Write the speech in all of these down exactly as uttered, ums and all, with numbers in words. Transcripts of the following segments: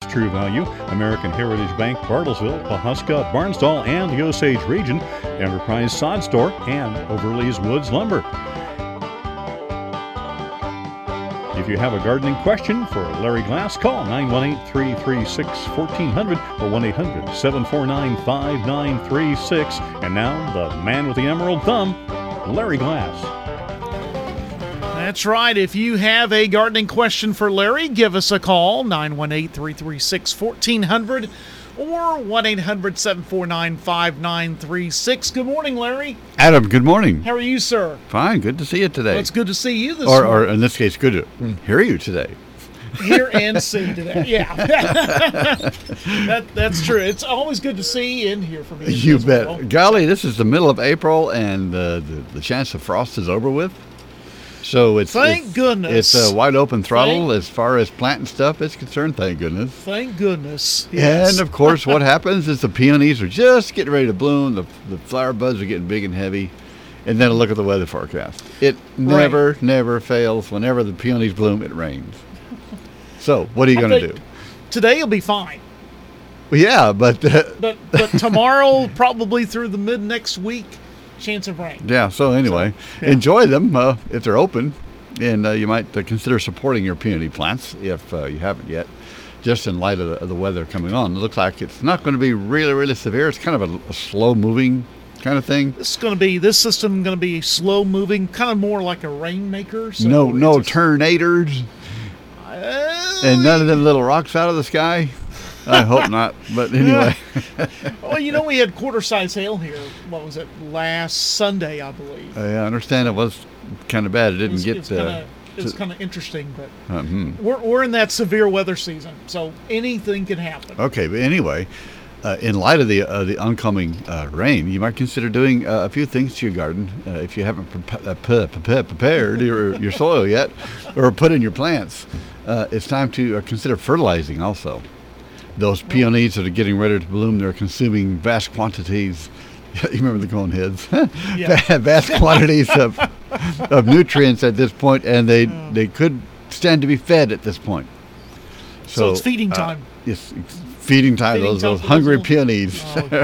True Value, American Heritage Bank, Bartlesville, Pawhuska, Barnsdall, and the Osage region, Enterprise Sod Store, and Overly's Woods Lumber. If you have a gardening question for Larry Glass, call nine one eight, three three six, one four zero zero or one eight hundred, seven four nine, five nine three six. And now, the man with the emerald thumb, Larry Glass. That's right. If you have a gardening question for Larry, give us a call, nine one eight, three three six, one four zero zero or one eight hundred, seven four nine, five nine three six. Good morning, Larry. Adam, good morning. How are you, sir? Fine. Good to see you today. Well, it's good to see you this or, morning. Or in this case, good to hear you today. Hear and see today. Yeah. that, that's true. It's always good to see and hear from you. You bet. Well. Golly, this is the middle of April, and uh, the, the chance of frost is over with. So it's thank it's, goodness. It's a wide open throttle thank, as far as planting stuff is concerned. Thank goodness. Thank goodness. Yes. And of course, what happens is the peonies are just getting ready to bloom. The the flower buds are getting big and heavy, and then a look at the weather forecast. It never, right. never fails. Whenever the peonies bloom, it rains. So what are you going to do? Today will be fine. Well, yeah, but uh, but but tomorrow, probably through the mid next week. Chance of rain. Yeah, so anyway, so, yeah. enjoy them uh, if they're open, and uh, you might uh, consider supporting your peony plants if uh, you haven't yet, just in light of the, of the weather coming on. It looks like it's not going to be really, really severe. It's kind of a, a slow-moving kind of thing. This is going to be, this system going to be slow-moving, kind of more like a rainmaker. So no no tornadoes, uh, and none of them little rocks out of the sky. I hope not, but anyway. Well, you know, we had quarter-size hail here, what was it, last Sunday, I believe. I understand it was kind of bad. It didn't it was, get... It was kinda, uh, it was kind of interesting, but uh-huh. we're, we're in that severe weather season, so anything can happen. Okay, but anyway, uh, in light of the uh, the oncoming uh, rain, you might consider doing uh, a few things to your garden uh, if you haven't pre- uh, pre- pre- prepared your, your soil yet or put in your plants. Uh, it's time to uh, consider fertilizing also. Those peonies that are getting ready to bloom, they're consuming vast quantities. You remember the cone heads? Yeah. Vast quantities of of nutrients at this point, and they oh. they could stand to be fed at this point. So, so it's feeding time. Uh, yes, it's feeding time. Feeding those time those hungry those peonies. Oh.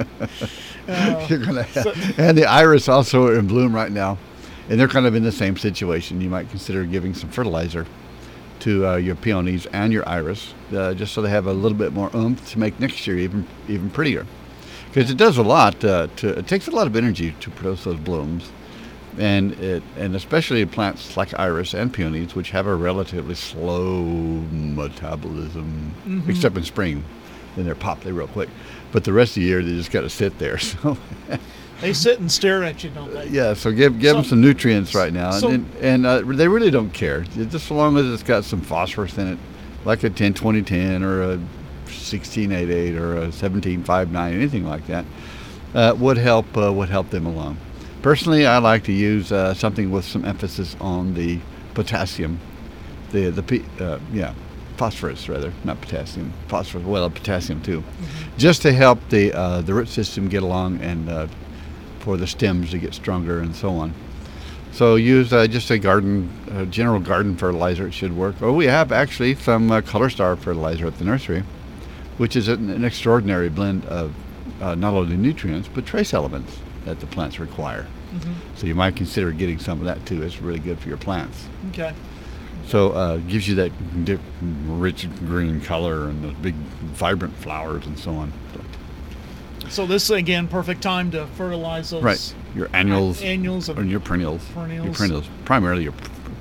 uh, You're gonna have, so, and the iris also are in bloom right now, and they're kind of in the same situation. You might consider giving some fertilizer to uh, your peonies and your iris, uh, just so they have a little bit more oomph to make next year even even prettier. Because it does a lot. Uh, to it takes a lot of energy to produce those blooms, and it and especially in plants like iris and peonies, which have a relatively slow metabolism, mm-hmm. except in spring, then they're pop they real quick. But the rest of the year they just got to sit there. So. They sit and stare at you, don't they? Yeah, so give give so, them some nutrients right now, so, and and uh, they really don't care, just as long as it's got some phosphorus in it, like a ten twenty ten or a sixteen eight eight or a seventeen five nine, anything like that, uh, would help uh, would help them along. Personally, I like to use uh, something with some emphasis on the potassium, the the P, uh, yeah, phosphorus rather, not potassium, phosphorus. Well, potassium too, mm-hmm. just to help the uh, the root system get along and. Uh, for the stems to get stronger and so on. So use uh, just a garden, uh, general garden fertilizer, it should work. Or we have actually some uh, Color Star fertilizer at the nursery, which is an, an extraordinary blend of uh, not only nutrients, but trace elements that the plants require. Mm-hmm. So you might consider getting some of that too. It's really good for your plants. Okay. So uh, it gives you that dip, rich green color and those big vibrant flowers and so on. So, So this again, perfect time to fertilize those. Right, your annuals, annuals, and your perennials. Perennials. Your perennials, primarily your.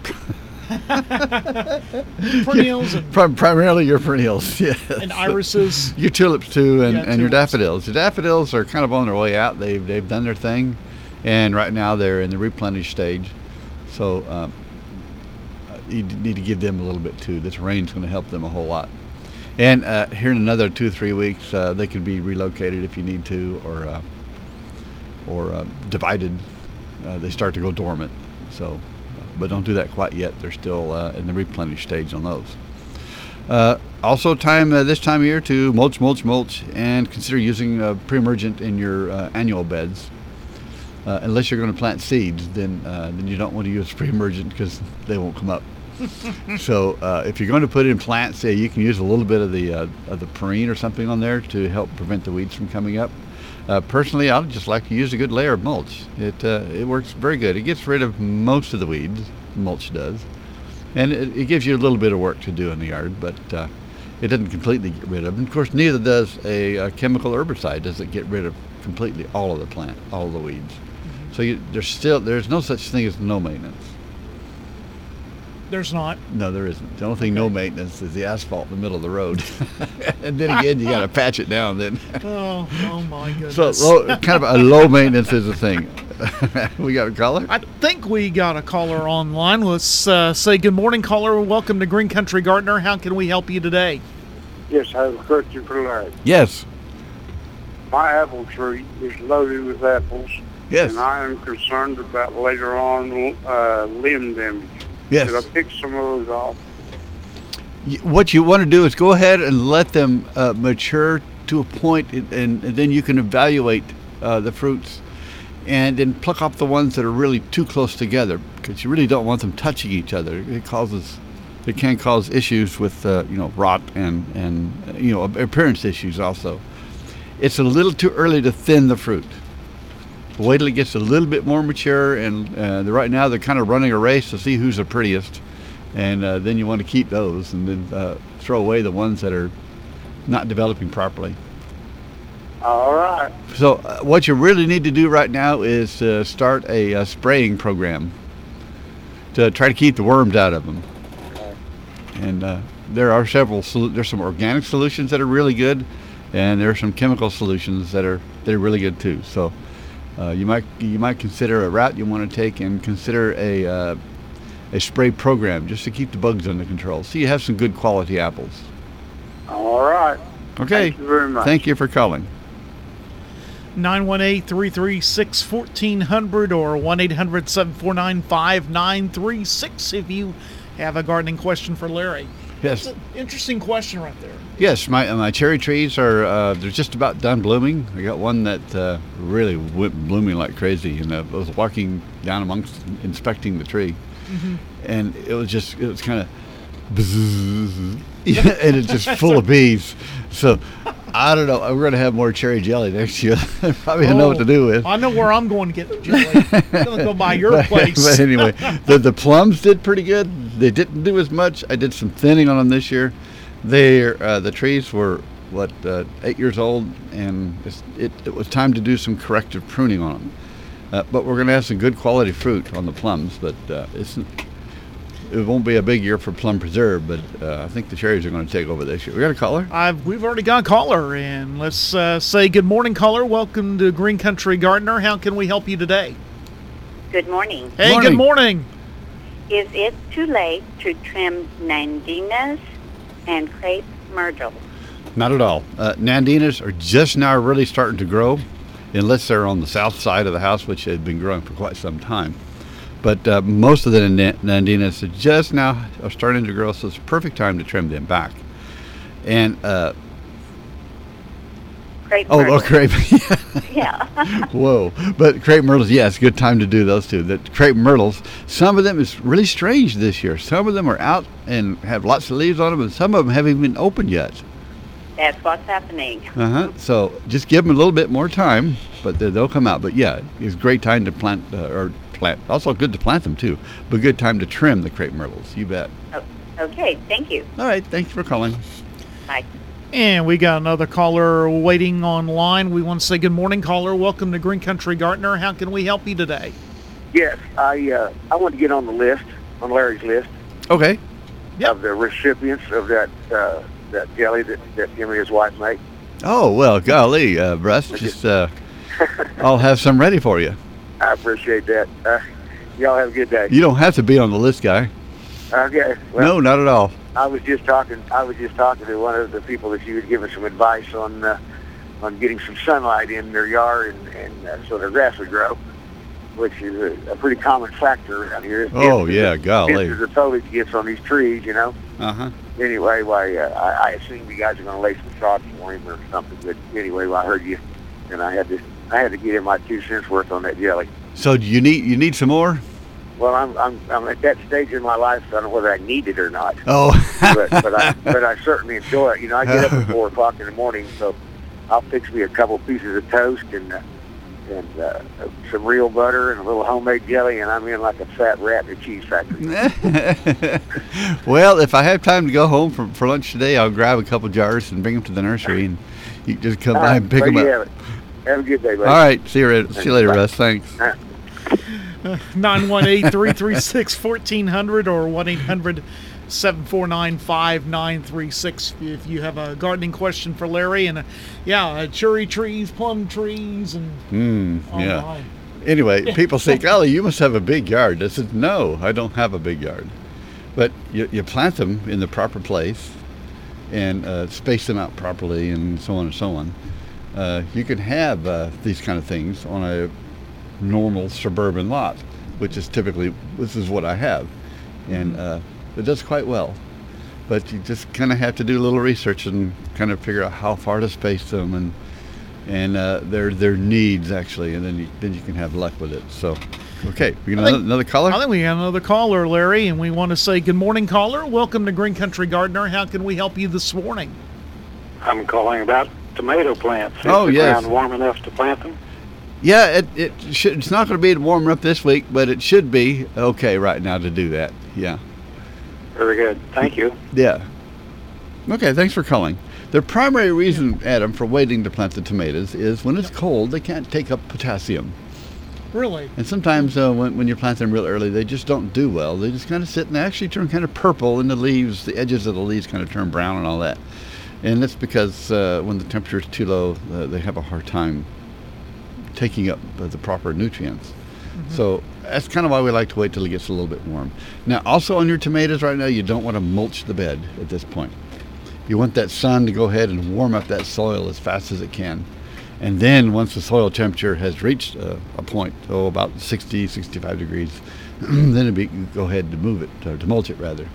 perennials and Prim- primarily your perennials, yes. And irises. Your tulips too, and, yeah, and your tulips. daffodils. Your daffodils are kind of on their way out. They've they've done their thing, and right now they're in the replenish stage. So um, you need to give them a little bit too. This rain's going to help them a whole lot. And uh, here in another two, three weeks, uh, they could be relocated if you need to, or uh, or uh, divided. Uh, they start to go dormant. So, but don't do that quite yet. They're still uh, in the replenish stage on those. Uh, also, time uh, this time of year to mulch, mulch, mulch, and consider using uh, pre-emergent in your uh, annual beds. Uh, unless you're going to plant seeds, then uh, then you don't want to use pre-emergent because they won't come up. So uh, if you're going to put in plants, say you can use a little bit of the uh, of the perine or something on there to help prevent the weeds from coming up. Uh, personally, I would just like to use a good layer of mulch. It uh, it works very good. It gets rid of most of the weeds. Mulch does, and it, it gives you a little bit of work to do in the yard, but uh, it doesn't completely get rid of them. Of course, neither does a, a chemical herbicide. Does it get rid of completely all of the plant, all of the weeds? Mm-hmm. So you, there's still there's no such thing as no maintenance. There's not. No, there isn't. The only thing Okay. no maintenance is the asphalt in the middle of the road, and then again you got to patch it down. Then Oh, oh my goodness. so low, kind of a low maintenance is a thing. We got a caller. I think we got a caller online. Let's uh, say good morning, caller. Welcome to Green Country Gardener. How can we help you today? Yes, I have a question for Larry. Yes. My apple tree is loaded with apples, Yes. and I am concerned about later on uh, limb damage. Yes. Should I pick some of those off? Y- What you want to do is go ahead and let them uh, mature to a point, and, and then you can evaluate uh, the fruits, and then pluck off the ones that are really too close together, because you really don't want them touching each other. It causes, it can cause issues with uh, you know rot and and uh, you know appearance issues also. It's a little too early to thin the fruit. Wait till it gets a little bit more mature, and uh, they're, right now they're kind of running a race to see who's the prettiest, and uh, then you want to keep those, and then uh, throw away the ones that are not developing properly. All right. So uh, what you really need to do right now is uh, start a, uh spraying program to try to keep the worms out of them. Okay. And uh, there are several. Sol- there's some organic solutions that are really good, and there are some chemical solutions that are that are really good too. So. Uh, you might you might consider a route you want to take, and consider a uh, a spray program just to keep the bugs under control, so you have some good quality apples. All right. Okay. Thank you very much. Thank you for calling. nine one eight, three three six, one four zero zero or one eight hundred, seven four nine, five nine three six if you have a gardening question for Larry. Yes. That's an interesting question right there. Yes, my my cherry trees are uh, they're just about done blooming. I got one that uh, really went blooming like crazy, and uh, I was walking down amongst inspecting the tree, Mm-hmm. and it was just it was kind of, and it's just full of bees. So I don't know. We're going to have more cherry jelly next year. Probably don't know what to do with. I know where I'm going to get the jelly. I'm going to go by your but, place. but anyway, the the plums did pretty good. They didn't do as much. I did some thinning on them this year. They uh, the trees were what uh, eight years old, and it's, it it was time to do some corrective pruning on them. Uh, but we're going to have some good quality fruit on the plums. But uh, it's it won't be a big year for plum preserve. But uh, I think the cherries are going to take over this year. We got a caller. I've, we've already got a caller, and let's uh, say good morning, caller. Welcome to Green Country Gardener. How can we help you today? Good morning. Hey, Morning. good morning. Is it too late to trim nandinas and crepe myrtle? Not at all. Uh, Nandinas are just now really starting to grow, unless they're on the south side of the house, which had been growing for quite some time. But uh, most of the nan- Nandinas are just now are starting to grow, so it's a perfect time to trim them back. And uh, Crepe oh, myrtle. oh, crepe. Yeah. Whoa! But crepe myrtles, yes, good time to do those too. The crepe myrtles, some of them is really strange this year. Some of them are out and have lots of leaves on them, and some of them haven't even opened yet. That's what's happening. Uh huh. So just give them a little bit more time, but they- they'll come out. But yeah, it's a great time to plant uh, or plant. Also good to plant them too, but good time to trim the crepe myrtles. You bet. Oh, okay, thank you. All right. Thanks for calling. Bye. And we got another caller waiting online. We want to say good morning, caller. Welcome to Green Country Gardener. How can we help you today? Yes, I uh, I want to get on the list, on Larry's list Okay. Yep. of the recipients of that uh, that jelly that, that him and his wife make. Oh well, golly, uh, Russ, just uh, I'll have some ready for you. I appreciate that. Uh, y'all have a good day. You don't have to be on the list, guy. Okay. Well, No, not at all. I was just talking. I was just talking to one of the people that you had given some advice on uh, on getting some sunlight in their yard and, and uh, so their grass would grow, which is a, a pretty common factor around here. Oh yeah, golly. The foliage gets on these trees, you know. Uh huh. Anyway, why uh, I, I assume you guys are going to lay some sod for him or something. But anyway, well, I heard you, and I had to I had to get in my two cents worth on that jelly. So do you need you need some more? Well, I'm I'm I'm at that stage in my life. So I don't know whether I need it or not. Oh. but but I but I certainly enjoy it. You know, I get up at four o'clock in the morning, so I'll fix me a couple pieces of toast and uh, and uh, some real butter and a little homemade jelly, and I'm in like a fat rat in a cheese factory. Well, if I have time to go home for, for lunch today, I'll grab a couple jars and bring them to the nursery, and you can just come All by right, and pick there them you up. have it. Have a good day, buddy. All right. See you later. See you later, Bye. Russ. Thanks. All right. nine one eight, three three six, one four zero zero or one eight hundred, seven four nine, five nine three six if you have a gardening question for Larry. And uh, yeah, uh, cherry trees, plum trees, and Mm, oh yeah. my. Anyway, people say, golly, you must have a big yard. I said, no, I don't have a big yard. But you, you plant them in the proper place and uh, space them out properly and so on and so on. Uh, you can have uh, these kind of things on a normal suburban lot, which is typically, this is what I have. And uh, it does quite well. But you just kind of have to do a little research and kind of figure out how far to space them and and uh, their their needs actually, and then you, then you can have luck with it. So, okay, we got I another, think- another caller. I think we have another caller, Larry, and we want to say good morning, caller. Welcome to Green Country Gardener. How can we help you this morning? I'm calling about tomato plants. Is Oh, the yes. ground warm enough to plant them? Yeah, it it should, it's not going to be warm up this week, but it should be okay right now to do that. Yeah, Very good. Thank you. yeah. Okay, thanks for calling. The primary reason, Adam, for waiting to plant the tomatoes is when it's cold, they can't take up potassium. Really? And sometimes uh, when, when you plant them real early, they just don't do well. They just kind of sit and they actually turn kind of purple, and the leaves, the edges of the leaves kind of turn brown and all that. And that's because uh, when the temperature is too low, uh, they have a hard time taking up uh, the proper nutrients. Mm-hmm. So that's kind of why we like to wait till it gets a little bit warm. Now, also on your tomatoes right now, you don't want to mulch the bed at this point. You want that sun to go ahead and warm up that soil as fast as it can. And then once the soil temperature has reached uh, a point, oh, about sixty, sixty-five degrees, then it'd be, go ahead to move it, or to mulch it rather.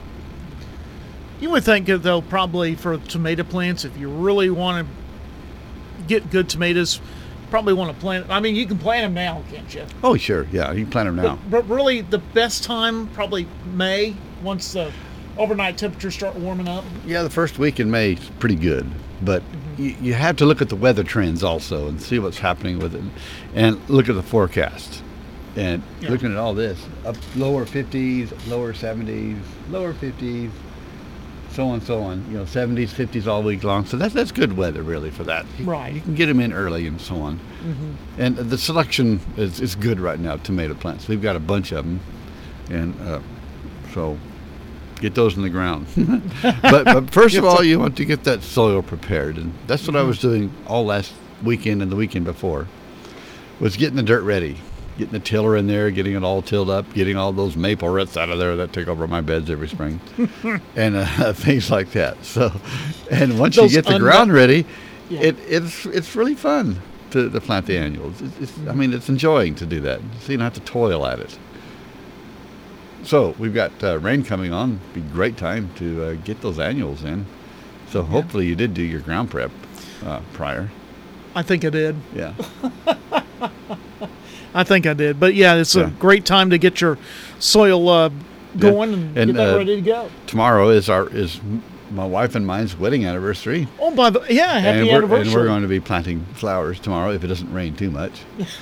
You would think, that, though, probably for tomato plants, if you really want to get good tomatoes, probably want to plant. I mean, you can plant them now, can't you? Oh, sure, yeah, you can plant them now. But, but really, the best time, probably May, once the overnight temperatures start warming up. Yeah, the first week in May is pretty good, but mm-hmm. you, you have to look at the weather trends also and see what's happening with it, and look at the forecast. And Yeah. looking at all this, up lower fifties, lower seventies, lower fifties, so on, so on. You know, seventies, fifties all week long. So that's that's good weather really for that. You, Right. You can get them in early and so on. Mm-hmm. And the selection is, is good right now. Tomato plants. We've got a bunch of them, and uh, so. Get those in the ground. but, but first of all, you want to get that soil prepared. And that's what I was doing all last weekend and the weekend before, was getting the dirt ready, getting the tiller in there, getting it all tilled up, getting all those maple roots out of there that take over my beds every spring, and uh, things like that. So, and once Those you get the unmet- ground ready, Yeah. it, it's it's really fun to, to plant the annuals. It's, it's, I mean, it's enjoying to do that, so you don't have to toil at it. So we've got uh, rain coming on. Be a great time to uh, get those annuals in. So hopefully you did do your ground prep uh, prior. I think I did. Yeah. I think I did. But yeah, it's Yeah. a great time to get your soil uh, going and, And, get that uh, ready to go. Tomorrow is our is my wife and mine's wedding anniversary. Oh, by the yeah, happy and we're, anniversary. And we're going to be planting flowers tomorrow if it doesn't rain too much.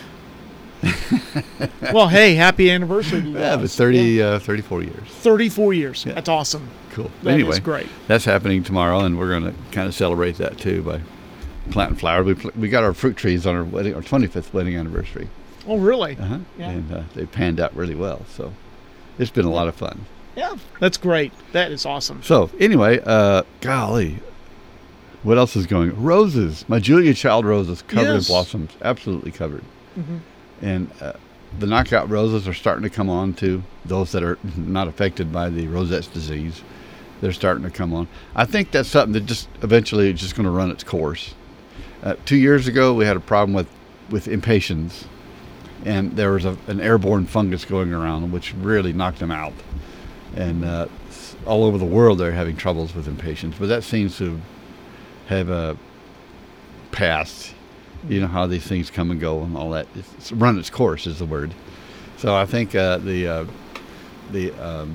Well, hey, happy anniversary to you Yeah, guys. but thirty, uh, thirty-four years. thirty-four years. Yeah. That's awesome. Cool. That anyway, is great. That's happening tomorrow, and we're going to kind of celebrate that too by planting flowers. We pl- we got our fruit trees on our wedding, our twenty-fifth wedding anniversary. Oh, really? Uh-huh. Yeah. And uh, they panned out really well. So it's been a lot of fun. Yeah, that's great. That is awesome. So anyway, uh, golly, what else is going? Roses. My Julia Child roses covered Yes. in blossoms, absolutely covered. Mhm. And uh, the knockout roses are starting to come on too. Those that are not affected by the rosette's disease, they're starting to come on. I think that's something that just eventually is just going to run its course. Uh, two years ago, we had a problem with, with impatiens, and there was a, an airborne fungus going around, which really knocked them out. And uh, s- all over the world, they're having troubles with impatiens. But that seems to have uh, passed. You know how these things come and go and all that. It's, it's run its course is the word. So I think uh, the uh, the um,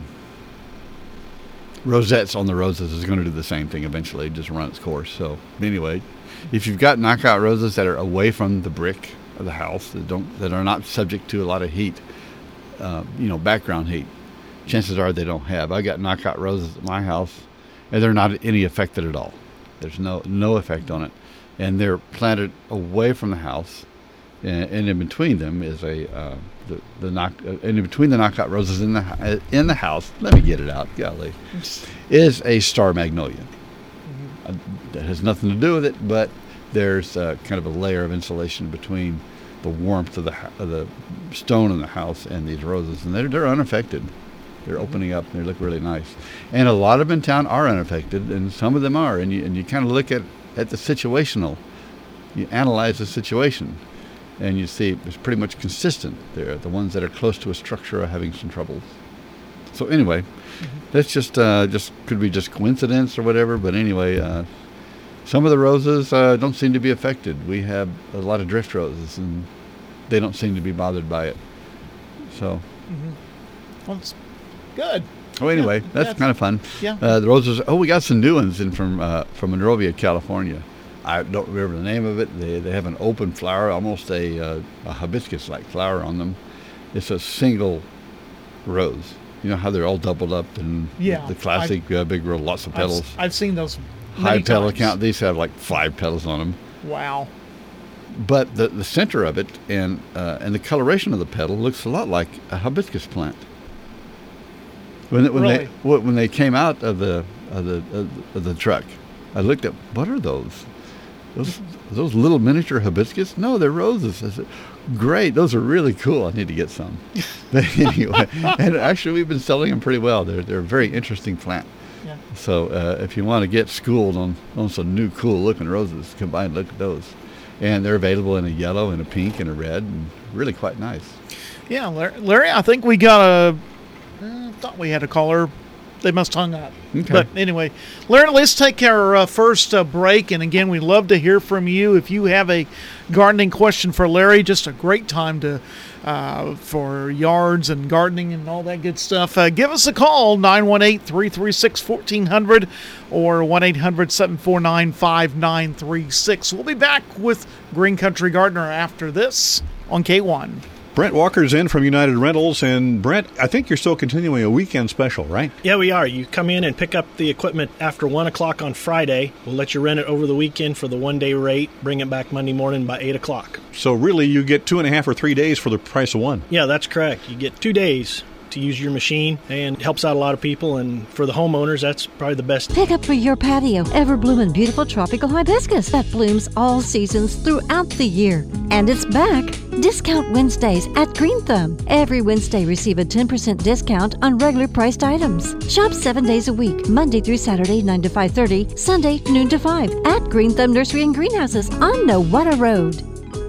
rosettes on the roses is going to do the same thing eventually, just run its course. So anyway, if you've got knockout roses that are away from the brick of the house, that don't that are not subject to a lot of heat, uh, you know, background heat, chances are they don't have. I got knockout roses at my house, and they're not any affected at all. There's no no effect on it, and they're planted away from the house, and, and in between them is a uh, the the knock uh, and in between the knockout roses in the uh, in the house. Let me get it out, golly, is a star magnolia. Mm-hmm. Uh, that has nothing to do with it, but there's uh, kind of a layer of insulation between the warmth of the of the stone in the house and these roses, and they're they're unaffected. They're opening up, and they look really nice. And a lot of them in town are unaffected, and some of them are. And you and you kind of look at, at the situational. You analyze the situation, and you see it's pretty much consistent there. The ones that are close to a structure are having some troubles. So anyway, mm-hmm. that's just, uh, just could be just coincidence or whatever. But anyway, uh, some of the roses uh, don't seem to be affected. We have a lot of drift roses, and they don't seem to be bothered by it. So. Mm-hmm. Well, it's good. Oh, anyway, yeah, that's, that's kind of fun. Yeah. Uh, the roses. Oh, we got some new ones in from uh, from Monrovia, California. I don't remember the name of it. They they have an open flower, almost a, uh, a hibiscus-like flower on them. It's a single rose. You know how they're all doubled up and yeah, the, the classic uh, big row, lots of petals. I've, I've seen those. High petal times. count. These have like five petals on them. Wow. But the the center of it and uh, and the coloration of the petal looks a lot like a hibiscus plant. When when really? they when they came out of the of the of the truck, I looked at what are those? Those those little miniature hibiscus? No, they're roses. I said, great, those are really cool. I need to get some. But anyway, and actually we've been selling them pretty well. They're they're a very interesting plant. Yeah. So uh, if you want to get schooled on, on some new cool looking roses, come by and look at those. And they're available in a yellow and a pink and a red, and really quite nice. Yeah, Larry, I think we got a. I thought we had a caller. They must hung up. Okay. But anyway, Larry, let's take our uh, first uh, break. And again, we'd love to hear from you. If you have a gardening question for Larry, just a great time to uh, for yards and gardening and all that good stuff. Uh, give us a call, nine one eight, three three six, one four zero zero or one eight hundred, seven four nine, five nine three six. We'll be back with Green Country Gardener after this on K one. Brent Walker's in from United Rentals, and Brent, I think you're still continuing a weekend special, right? Yeah, we are. You come in and pick up the equipment after one o'clock on Friday. We'll let you rent it over the weekend for the one-day rate, bring it back Monday morning by eight o'clock. So really, you get two and a half or three days for the price of one. Yeah, that's correct. You get two days to use your machine, and it helps out a lot of people, and for the homeowners, that's probably the best. Pick up for your patio ever-blooming beautiful tropical hibiscus that blooms all seasons throughout the year. And it's back. Discount Wednesdays at Green Thumb. Every Wednesday, receive a ten percent discount on regular priced items. Shop seven days a week, Monday through Saturday, nine to five thirty, Sunday, noon to five, at Green Thumb Nursery and Greenhouses on Nowata Road.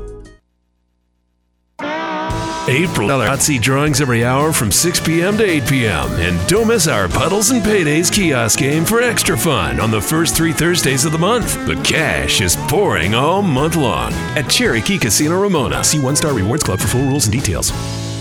April hot seat drawings every hour from six p.m. to eight p.m. And don't miss our Puddles and Paydays kiosk game for extra fun on the first three Thursdays of the month. The cash is pouring all month long at Cherokee Casino Ramona. See One Star Rewards Club for full rules and details.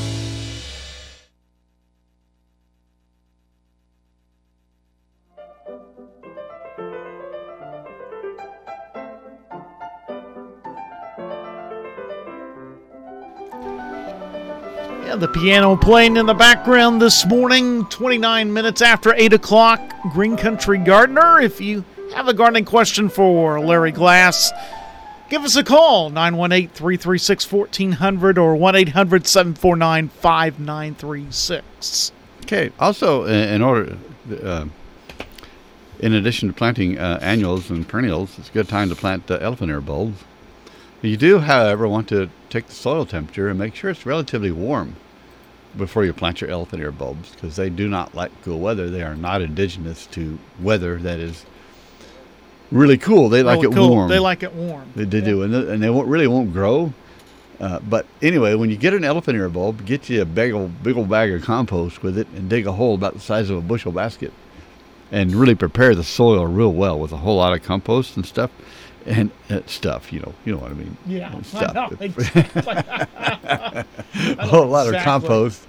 The piano playing in the background this morning, twenty-nine minutes after eight o'clock. Green Country Gardener. If you have a gardening question for Larry Glass, give us a call, nine one eight, three three six, one four zero zero or one eight hundred, seven four nine, five nine three six. Okay. Also, in order, uh, in addition to planting uh, annuals and perennials, it's a good time to plant uh, elephant ear bulbs. You do, however, want to take the soil temperature and make sure it's relatively warm before you plant your elephant ear bulbs, because they do not like cool weather. They are not indigenous to weather that is really cool. They like oh, it cool. warm. They like it warm. They, they yeah. do, and they, and they won't, really won't grow. Uh, but anyway, when you get an elephant ear bulb, get you a big old, big old bag of compost with it and dig a hole about the size of a bushel basket and really prepare the soil real well with a whole lot of compost and stuff. And uh, stuff, you know, you know what I mean. Yeah, stuff. I know, exactly. A whole lot exactly. of compost,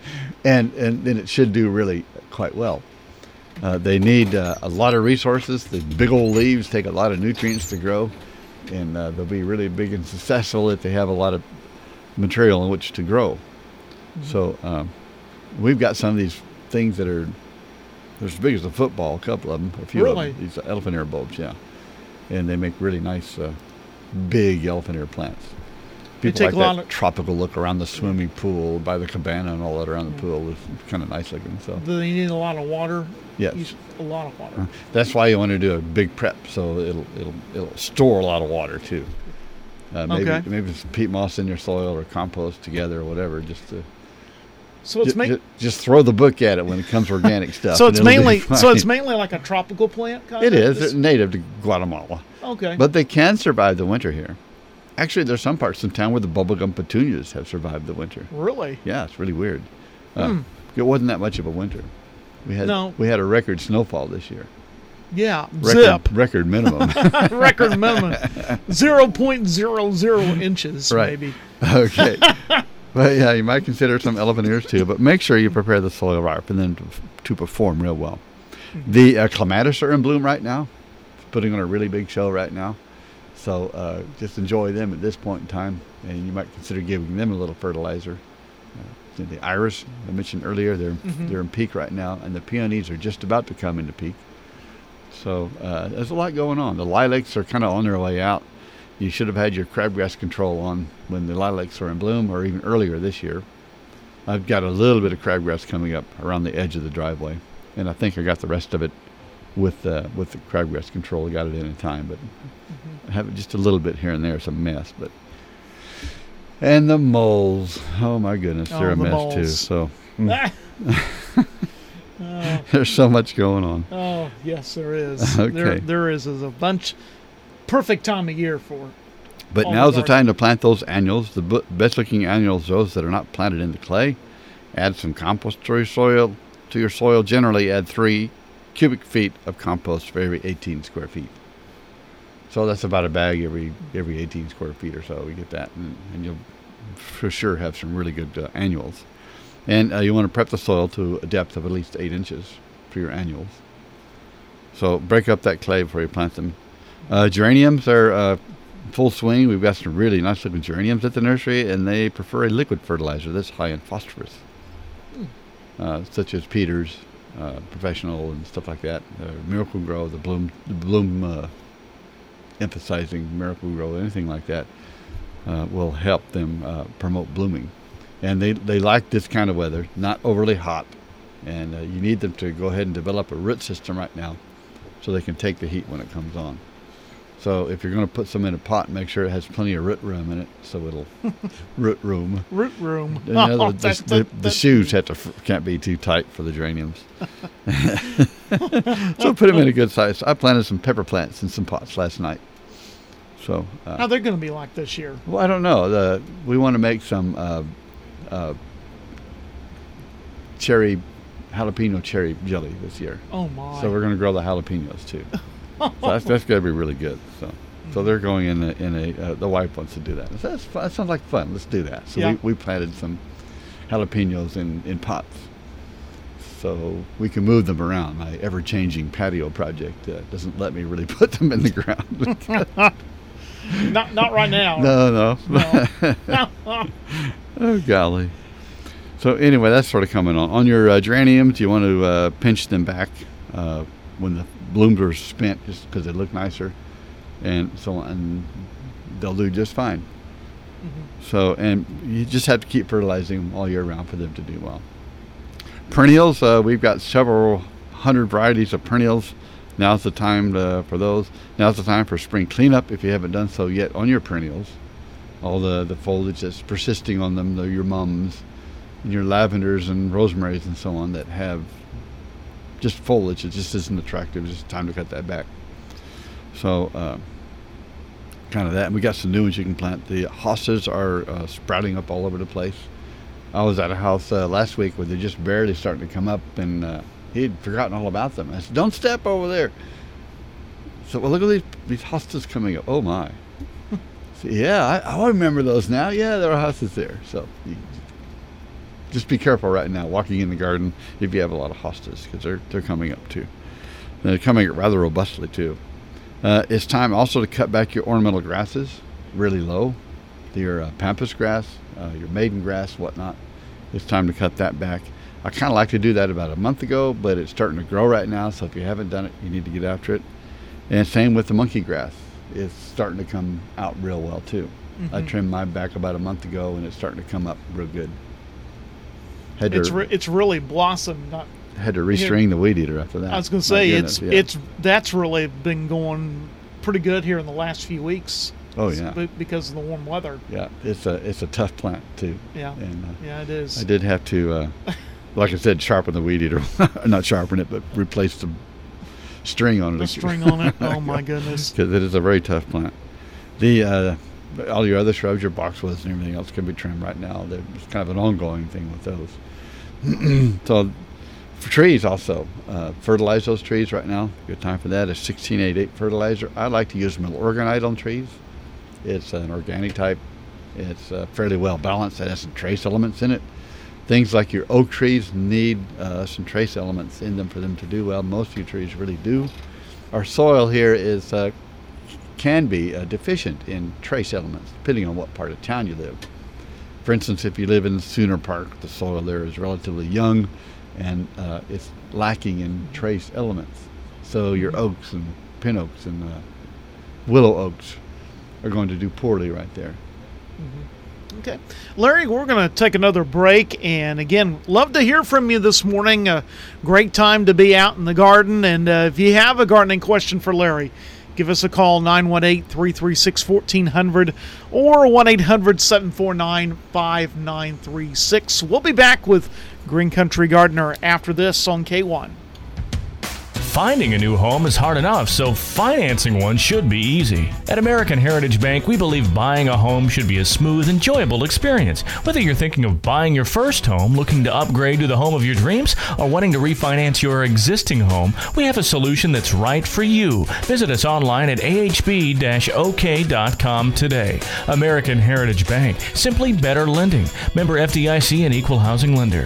and and then it should do really quite well. Uh, they need uh, a lot of resources. The big old leaves take a lot of nutrients to grow, and uh, they'll be really big and successful if they have a lot of material in which to grow. Mm-hmm. So um, we've got some of these things that are they're as big as a football, a couple of them, a few really? of them, these elephant ear bulbs, yeah. And they make really nice, uh, big elephant ear plants. People take like a lot that of, tropical look around the swimming pool, by the cabana and all that around the pool. It's kind of nice looking. So. Do they need a lot of water? Yes. Use a lot of water. Uh, that's why you want to do a big prep, so it'll it'll it'll store a lot of water too. Uh, maybe okay. maybe some peat moss in your soil or compost together or whatever, just to. So it's just, ma- just, just throw the book at it when it comes to organic stuff. So it's mainly so it's mainly like a tropical plant. Kind it of? is. It's native to Guatemala. Okay. But they can survive the winter here. Actually, there's some parts in town where the bubblegum petunias have survived the winter. Really? Yeah, it's really weird. Uh, hmm. It wasn't that much of a winter. We had no. we had a record snowfall this year. Yeah, record, zip. Record minimum. record minimum. zero point zero zero inches, right. maybe. Okay. But yeah, you might consider some elephant ears too, but make sure you prepare the soil right for them to, to perform real well. Mm-hmm. The uh, clematis are in bloom right now, putting on a really big show right now. So uh, just enjoy them at this point in time, and you might consider giving them a little fertilizer. Uh, the iris I mentioned earlier, they're mm-hmm. they're in peak right now, and the peonies are just about to come into peak. So uh, there's a lot going on. The lilacs are kind of on their way out. You should have had your crabgrass control on when the lilacs are in bloom, or even earlier this year. I've got a little bit of crabgrass coming up around the edge of the driveway, and I think I got the rest of it with uh, with the crabgrass control. I got it in in time, but mm-hmm. I have it just a little bit here and there. It's a mess, but and the moles. Oh my goodness, oh, they're a the mess moles. too. So mm. oh. There's so much going on. Oh yes, there is. Okay. There, there is, is a bunch. Perfect time of year for. But now's the, the time to plant those annuals. The b- best looking annuals, those that are not planted in the clay. Add some compost to your soil. To your soil, generally add three cubic feet of compost for every eighteen square feet. So that's about a bag every every eighteen square feet or so. We get that, and, and you'll for sure have some really good uh, annuals. And uh, you want to prep the soil to a depth of at least eight inches for your annuals. So break up that clay before you plant them. Uh, geraniums are uh, full swing. We've got some really nice looking geraniums at the nursery, and they prefer a liquid fertilizer that's high in phosphorus, mm. uh, such as Peters, uh, Professional, and stuff like that. Uh, Miracle Grow, the bloom, the bloom uh, emphasizing Miracle Grow, anything like that uh, will help them uh, promote blooming. And they, they like this kind of weather, not overly hot, and uh, you need them to go ahead and develop a root system right now so they can take the heat when it comes on. So if you're going to put some in a pot, make sure it has plenty of root room in it, so it'll root room. Root room. You know, oh, the, the, the, the shoes have to can't be too tight for the geraniums. So put them in a good size. I planted some pepper plants in some pots last night. So uh, how they're going to be like this year? Well, I don't know. The, we want to make some uh, uh, cherry, jalapeno cherry jelly this year. Oh my! So we're going to grow the jalapenos too. So that's, that's got to be really good. So, so they're going in a, in a uh, the wife wants to do that. So that's fun. That sounds like fun. Let's do that. So yeah. we, we planted some jalapenos in, in pots, so we can move them around. My ever-changing patio project uh, doesn't let me really put them in the ground. not not right now. No, no. no. Oh golly. So anyway, that's sort of coming on. On your uh, geraniums, you want to uh, pinch them back uh, when the blooms are spent, just because they look nicer, and so on, and they'll do just fine. Mm-hmm. So, and you just have to keep fertilizing them all year round for them to do well. Perennials, uh, we've got several hundred varieties of perennials. Now's the time to, for those. Now's the time for spring cleanup if you haven't done so yet on your perennials. All the, the foliage that's persisting on them, the, your mums, and your lavenders and rosemaries and so on that have just foliage. It just isn't attractive. It's just time to cut that back. So, uh, kind of that. And we got some new ones you can plant. The hostas are uh, sprouting up all over the place. I was at a house uh, last week where they're just barely starting to come up, and uh, he'd forgotten all about them. I said, "Don't step over there." So, well, look at these these hostas coming up. Oh my! So, yeah, I, I remember those now. Yeah, there are hostas there. So, you just be careful right now walking in the garden if you have a lot of hostas, because they're, they're coming up too. They're coming up rather robustly too. Uh, it's time also to cut back your ornamental grasses really low. Your uh, pampas grass, uh, your maiden grass, whatnot. It's time to cut that back. I kind of like to do that about a month ago, but it's starting to grow right now, so if you haven't done it, you need to get after it. And same with the monkey grass. It's starting to come out real well too. Mm-hmm. I trimmed mine back about a month ago, and it's starting to come up real good. Had to, it's re- it's really blossomed. Not had to restring the weed eater after that. I was going to say goodness, it's yeah. it's that's really been going pretty good here in the last few weeks. Oh yeah, because of the warm weather. Yeah, it's a it's a tough plant too. Yeah, and, uh, yeah, it is. I did have to, uh, like I said, sharpen the weed eater. Not sharpen it, but replace the string on it. The string on it. Oh my goodness. Because it is a very tough plant. The uh, all your other shrubs, your boxwoods and everything else can be trimmed right now. It's kind of an ongoing thing with those. So for trees also, uh, fertilize those trees right now. Good time for that is sixteen eighty-eight fertilizer. I like to use middle orgonite on trees. It's an organic type. It's uh, fairly well balanced. It has some trace elements in it. Things like your oak trees need uh, some trace elements in them for them to do well. Most of your trees really do. Our soil here is uh, can be uh, deficient in trace elements, depending on what part of town you live. For instance, if you live in Sooner Park, the soil there is relatively young, and uh, it's lacking in trace elements. So your oaks and pin oaks and uh, willow oaks are going to do poorly right there. Mm-hmm. Okay. Larry, we're going to take another break. And again, love to hear from you this morning. A great time to be out in the garden. And uh, if you have a gardening question for Larry, give us a call, nine one eight, three three six, one four zero zero or one eight hundred, seven four nine, five nine three six. We'll be back with Green Country Gardener after this on K one. Finding a new home is hard enough, so financing one should be easy. At American Heritage Bank, we believe buying a home should be a smooth, enjoyable experience. Whether you're thinking of buying your first home, looking to upgrade to the home of your dreams, or wanting to refinance your existing home, we have a solution that's right for you. Visit us online at a h b dash o k dot com today. American Heritage Bank, simply better lending. Member F D I C and Equal Housing Lender.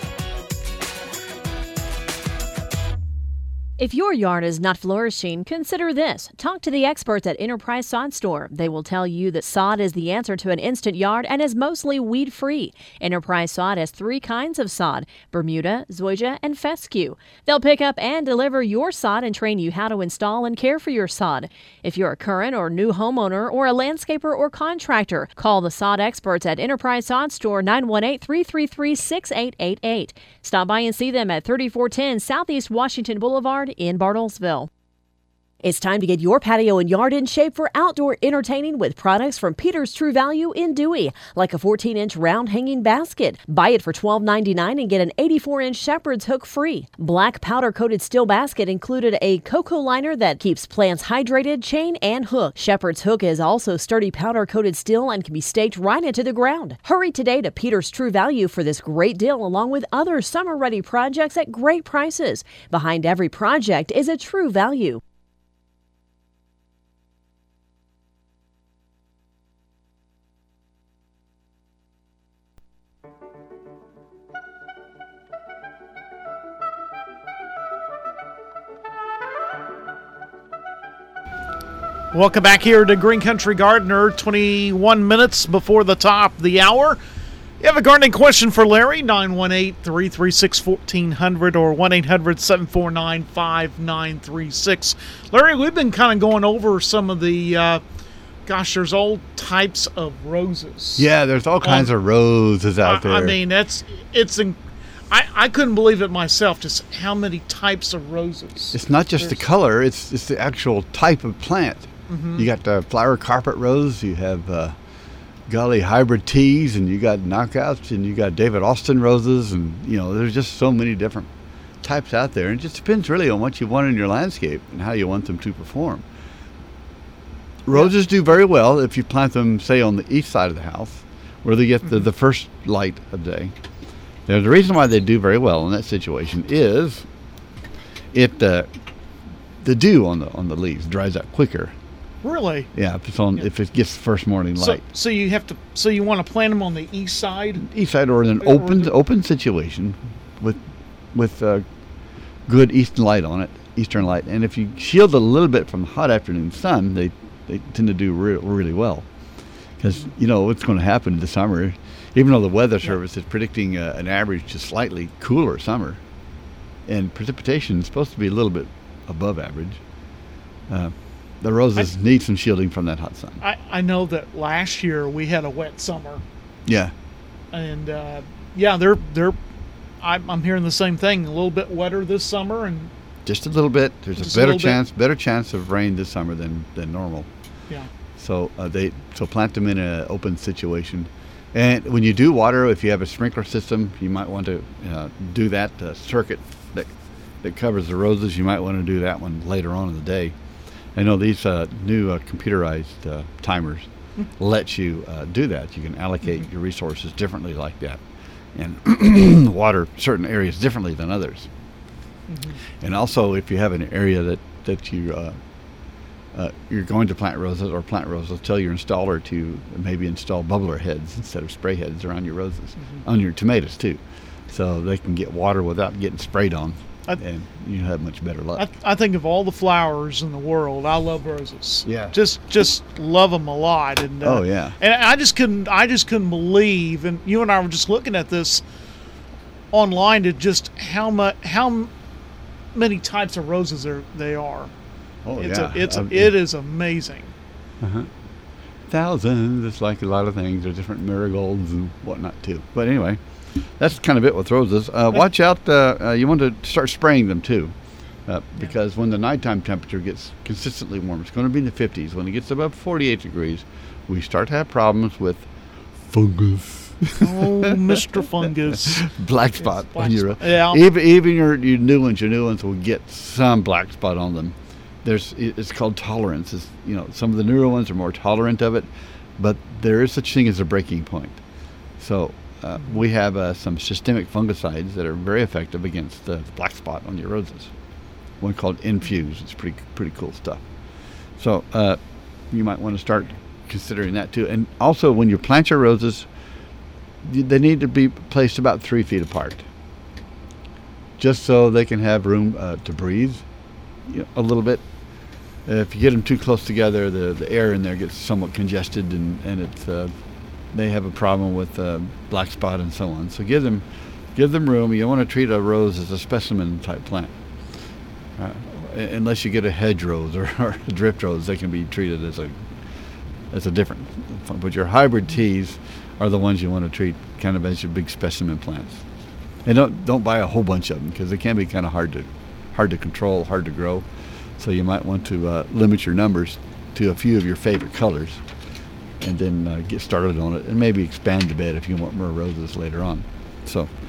If your yard is not flourishing, consider this. Talk to the experts at Enterprise Sod Store. They will tell you that sod is the answer to an instant yard and is mostly weed-free. Enterprise Sod has three kinds of sod: Bermuda, Zoysia, and Fescue. They'll pick up and deliver your sod and train you how to install and care for your sod. If you're a current or new homeowner or a landscaper or contractor, call the sod experts at Enterprise Sod Store, nine one eight, three three three, six eight eight eight. Stop by and see them at thirty-four ten Southeast Washington Boulevard in Bartlesville. It's time to get your patio and yard in shape for outdoor entertaining with products from Peter's True Value in Dewey, like a fourteen inch round hanging basket. Buy it for twelve ninety-nine and get an eighty-four inch shepherd's hook free. Black powder coated steel basket included a cocoa liner that keeps plants hydrated, chain, and hook. Shepherd's hook is also sturdy powder coated steel and can be staked right into the ground. Hurry today to Peter's True Value for this great deal, along with other summer ready projects at great prices. Behind every project is a true value. Welcome back here to Green Country Gardener, twenty-one minutes before the top of the hour. You have a gardening question for Larry, nine one eight, three three six, one four zero zero or one eight hundred, seven four nine, five nine three six. Larry, we've been kind of going over some of the, uh, gosh, there's all types of roses. Yeah, there's all kinds um, of roses out I, there. I mean, that's, it's, in, I, I couldn't believe it myself, just how many types of roses. It's not just there's, the color, it's, it's the actual type of plant. Mm-hmm. You got the flower carpet rose, you have uh, golly hybrid teas, and you got knockouts, and you got David Austin roses, and you know there's just so many different types out there. And it just depends really on what you want in your landscape and how you want them to perform. Roses do very well if you plant them, say, on the east side of the house, where they get mm-hmm. the, the first light of day. Now, the reason why they do very well in that situation is it uh, the dew on the on the leaves dries out quicker Really? Yeah, if it's on, yeah. if it gets first morning light. So, so you have to, so you want to plant them on the east side? East side, or in an open the, open situation with with uh, good eastern light on it, eastern light. And if you shield it a little bit from hot afternoon sun, they they tend to do re- really well. Because you know what's going to happen this summer, even though the Weather Service yeah. is predicting uh, an average to slightly cooler summer, and precipitation is supposed to be a little bit above average. Uh, The roses I, need some shielding from that hot sun. I, I know that last year we had a wet summer. Yeah. And uh, yeah, they're they're. I'm, I'm hearing the same thing. A little bit wetter this summer, and just a little bit. There's a better a chance, bit. better chance of rain this summer than, than normal. Yeah. So uh, they so plant them in an open situation, and when you do water, if you have a sprinkler system, you might want to uh, do that uh, circuit that that covers the roses. You might want to do that one later on in the day. I know these uh, new uh, computerized uh, timers mm-hmm. let you uh, do that. You can allocate mm-hmm. your resources differently like that, and water certain areas differently than others. Mm-hmm. And also, if you have an area that that you uh, uh, you're going to plant roses or plant roses, tell your installer to maybe install bubbler heads instead of spray heads around your roses, mm-hmm. on your tomatoes too, so they can get water without getting sprayed on. I, and you have much better luck. I, I think of all the flowers in the world, I love roses. Yeah, just just love them a lot. And uh, oh yeah, and I just couldn't I just couldn't believe. And you and I were just looking at this online to just how much how many types of roses there they are. Oh it's yeah, a, it's uh, a, it is amazing. Uh-huh. Thousands. It's like a lot of things. There's different marigolds and whatnot too. But anyway. That's kind of it with roses. Uh, watch out. Uh, uh, you want to start spraying them, too, uh, because when the nighttime temperature gets consistently warm, it's going to be in the fifties. When it gets above forty-eight degrees, we start to have problems with fungus. Oh, Mister Fungus. Black spot black on your spot. Yeah. Even, even your, your new ones, your new ones will get some black spot on them. There's It's called tolerance. It's, you know, some of the newer ones are more tolerant of it, but there is such thing as a breaking point. So... Uh, we have uh, some systemic fungicides that are very effective against the black spot on your roses. One called Infuse. It's pretty pretty cool stuff. So uh, you might want to start considering that too. And also, when you plant your roses, they need to be placed about three feet apart, just so they can have room uh, to breathe, you know, a little bit. Uh, if you get them too close together, the, the air in there gets somewhat congested, and and it's uh, they have a problem with uh, black spot and so on. So give them, give them room. You don't want to treat a rose as a specimen type plant, uh, unless you get a hedge rose or, or a drift rose. They can be treated as a, as a different. But your hybrid teas are the ones you want to treat kind of as your big specimen plants. And don't don't buy a whole bunch of them because they can be kind of hard to, hard to control, hard to grow. So you might want to uh, limit your numbers to a few of your favorite colors, and then uh, get started on it, and maybe expand a bit if you want more roses later on. So okay.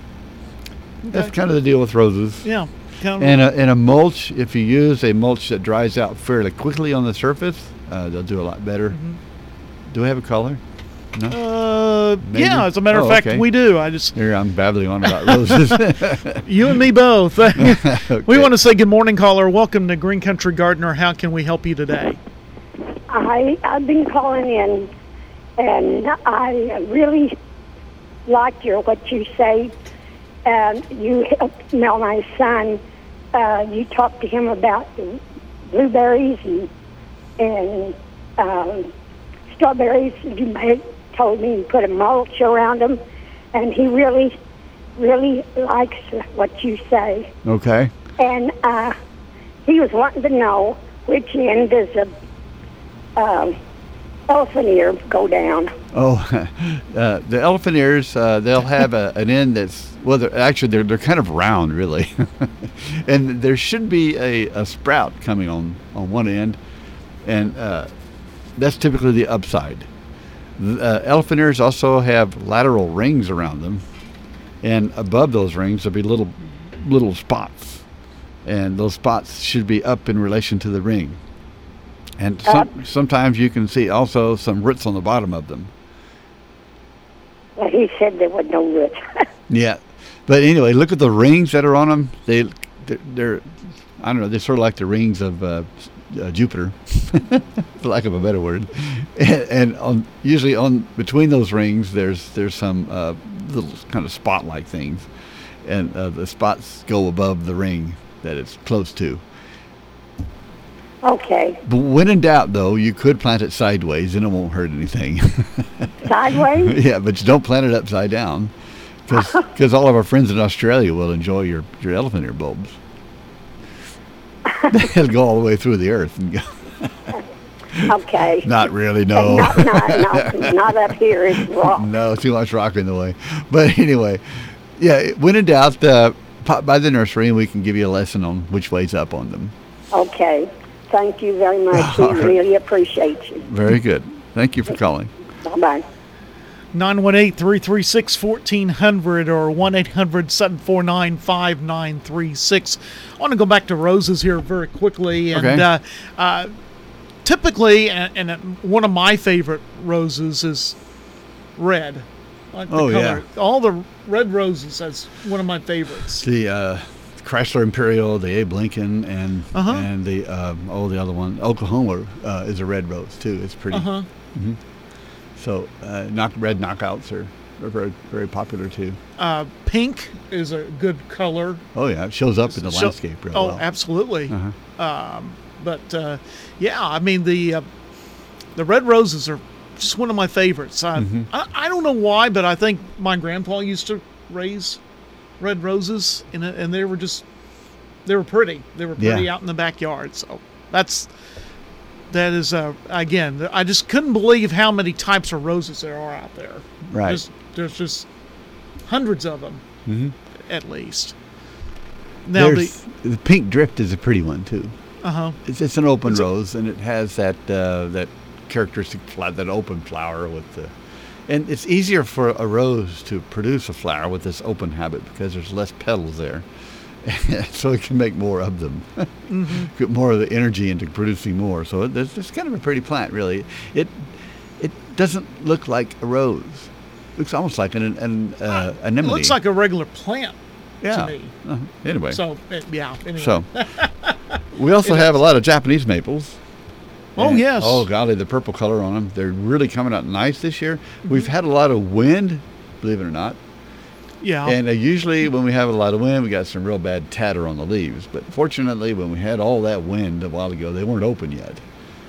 That's kind of the deal with roses. Yeah. Kind of and, a, and a mulch, if you use a mulch that dries out fairly quickly on the surface, uh, they'll do a lot better. Mm-hmm. Do we have a caller? No? Uh, yeah, as a matter oh, of fact, okay. we do. I just Here I'm babbling on about roses. You and me both. Okay. We want to say good morning, caller. Welcome to Green Country Gardener. How can we help you today? I, I've been calling in, and I really like your what you say. Um, you helped Mel, my son. Uh, you talked to him about the blueberries and, and um, strawberries. You made, told me you put a mulch around them, and he really, really likes what you say. Okay. And uh, he was wanting to know which end does a Um, elephant ear go down. Oh, uh, the elephant ears, uh, they'll have a, an end that's, well, they're, actually, they're, they're kind of round, really. And there should be a, a sprout coming on, on one end, and uh, that's typically the upside. Uh, elephant ears also have lateral rings around them, and above those rings there'll be little, little spots, and those spots should be up in relation to the ring. And some, sometimes you can see also some roots on the bottom of them. Well, he said there was no roots. Yeah, but anyway, look at the rings that are on them. They, they're, they're I don't know, they're sort of like the rings of uh, uh, Jupiter, for lack of a better word, and, and on, usually on between those rings, there's there's some uh, little kind of spot-like things, and uh, the spots go above the ring that it's close to. Okay. But when in doubt, though, you could plant it sideways, and it won't hurt anything. Sideways? Yeah, but you don't plant it upside down, because all of our friends in Australia will enjoy your, your elephant ear bulbs. They'll go all the way through the earth and go. Okay. Not really, no. Not, not, not, not up here. It's rock. No, too much rock in the way. But anyway, yeah, when in doubt, uh, pop by the nursery and we can give you a lesson on which way's up on them. Okay. Thank you very much. All We right. really appreciate you. Very good. Thank you for calling. Bye-bye. nine one eight, three three six, one four zero zero or one eight hundred, seven four nine, five nine three six. I want to go back to roses here very quickly. And Okay. uh, uh, typically, and, and one of my favorite roses is red. I like the Oh, color. yeah. All the red roses, that's one of my favorites. The uh, Chrysler Imperial, the Abe Lincoln, and Uh-huh. and the um, oh the other one, Oklahoma, uh, is a red rose too. It's pretty. Uh-huh. hmm So uh, knock, red knockouts are, are very very popular too. Uh, pink is a good color. Oh yeah, it shows up in the Show- landscape real oh, well. absolutely. Uh-huh. Um, but uh, yeah, I mean the uh, the red roses are just one of my favorites. I, Mhm. I I don't know why, but I think my grandpa used to raise red roses, and it- and they were just they were pretty. They were pretty Yeah. out in the backyard. So that's that is uh, again. I just couldn't believe how many types of roses there are out there. Right. There's, there's just hundreds of them Mm-hmm. at least. Now There's, the, pink drift is a pretty one too. Uh huh. It's, it's an open It's a- rose, and it has that uh, that characteristic fla- that open flower with the, and it's easier for a rose to produce a flower with this open habit because there's less petals there, so it can make more of them, Mm-hmm. get more of the energy into producing more. So it, it's, it's kind of a pretty plant, really. It it doesn't look like a rose. It looks almost like an an uh, It anemone. looks like a regular plant yeah. to me. Uh-huh. Anyway. So uh, yeah. Anyway. So, we also It have is. a lot of Japanese maples. Oh, And- yes. Oh golly, the purple color on them. They're really coming out nice this year. Mm-hmm. We've had a lot of wind, believe it or not. Yeah. And uh, usually when we have a lot of wind, we got some real bad tatter on the leaves. But fortunately, when we had all that wind a while ago, they weren't open yet.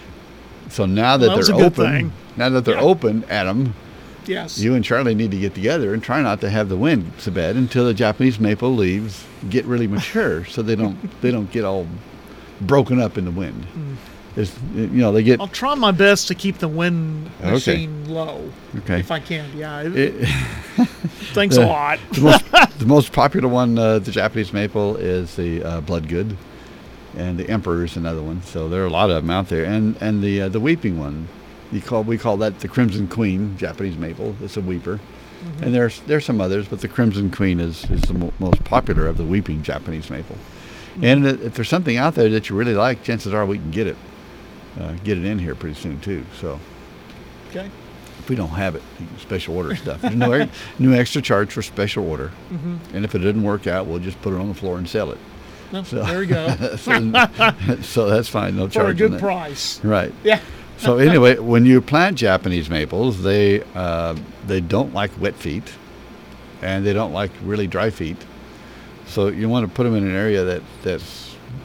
So now that Well, that was they're a good open, thing. now that they're Yeah. open, Adam, Yes. you and Charlie need to get together and try not to have the wind so bad until the Japanese maple leaves get really mature, so they don't they don't get all broken up in the wind. Mm. It's, you know, they get I'll try my best to keep the wind Okay. machine low. Okay. If I can. Yeah. It, It- thanks the, a lot. the, most, the most popular one, uh, the Japanese maple, is the uh, Bloodgood, and the Emperor is another one. So there are a lot of them out there, and and the uh, the weeping one, you call we call that the Crimson Queen Japanese maple. It's a weeper, Mhm. and there's there's some others, but the Crimson Queen is is the mo- most popular of the weeping Japanese maple. And i- if there's something out there that you really like, chances are we can get it, uh, get it in here pretty soon too. So. Okay. If we don't have it, you can special order stuff. There's no, e- no extra charge for special order. Mhm. And if it didn't work out, we'll just put it on the floor and sell it. No, there you go. so, so that's fine. No For charge a on good that. price. Right. Yeah. So anyway, when you plant Japanese maples, they uh, they don't like wet feet, and they don't like really dry feet. So you want to put them in an area that that's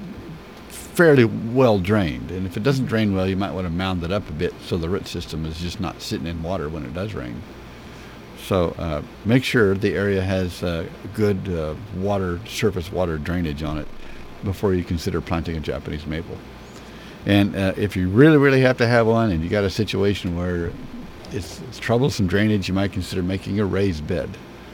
fairly well drained. And if it doesn't drain well, you might want to mound it up a bit so the root system is just not sitting in water when it does rain. So uh, make sure the area has uh, good uh, water, surface water drainage on it before you consider planting a Japanese maple. And uh, if you really, really have to have one and you got a situation where it's, it's troublesome drainage, you might consider making a raised bed.